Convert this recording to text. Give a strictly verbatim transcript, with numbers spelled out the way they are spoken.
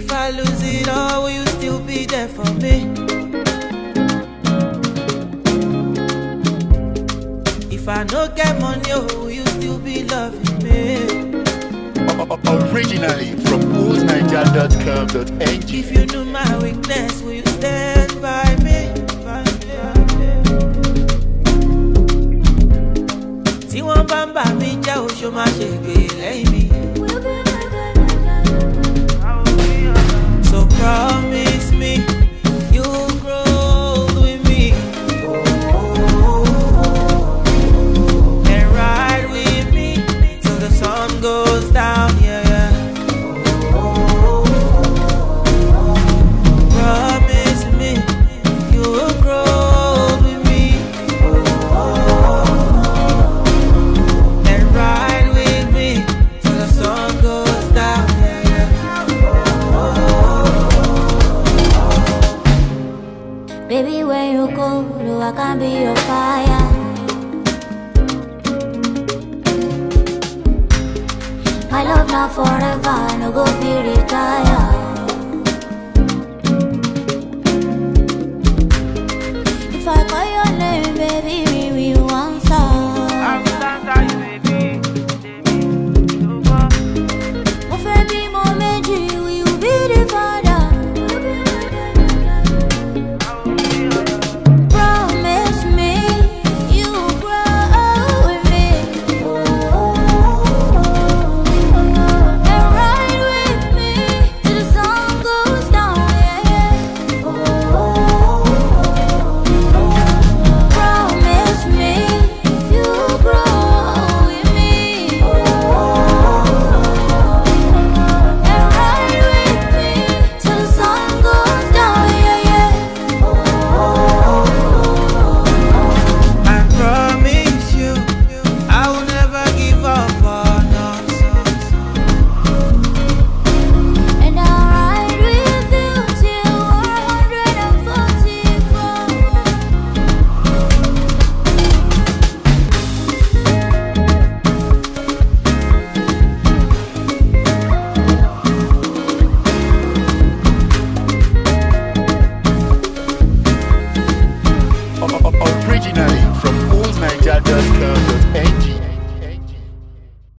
If I lose it all, will you still be there for me? If I no get money, oh, will you still be loving me? Originally from old niger dot com dot n g. If you knew my weakness, will you stand by me? Tí wọ́n bá ń bà mí jẹ́ oṣù máa ṣe gbè lẹ́yìn mi. So promise me you'll grow with me and ride with me till the sun goes down, yeah, yeah. Promise me you'll grow with me and ride with me till the sun goes down, yeah, yeah. Baby, when you go, no, I can be your fire. My love now forever, no go be retire.